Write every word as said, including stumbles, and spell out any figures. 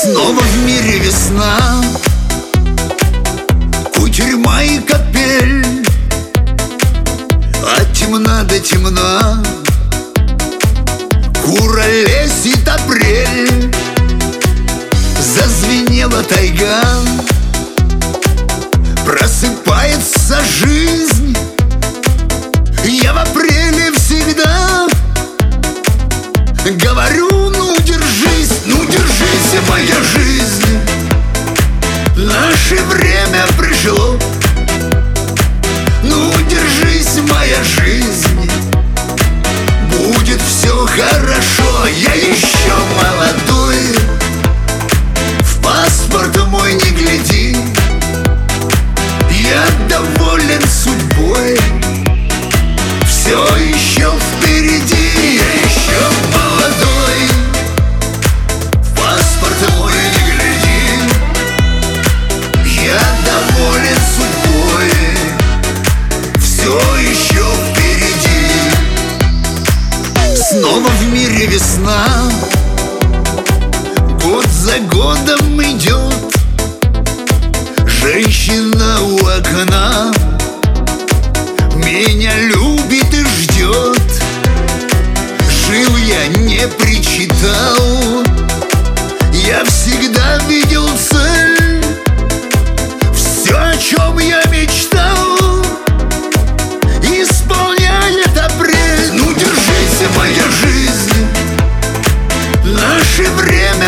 Снова в мире весна, кутерьма и капель, от темна до темна куролесит апрель. Зазвенела тайга, просыпается жизнь. Я в апреле всегда говорю: ну держись, ну держись, моя жизнь. Наше время пришло. Ну держись, моя жизнь, будет все хорошо. Я еще молодой, в паспорт мой не гляди. Я доволен судьбой, все еще впереди. Я еще молодой, в паспорт мой не гляди. Я доволен судьбой, все еще впереди. Снова в мире весна, год за годом идет. Женщина у окна меня любит и ждет. Жил я, не причитал, я всегда видел цель. Все, о чем я мечтал, исполняет апрель. Ну держись, моя жизнь, наше время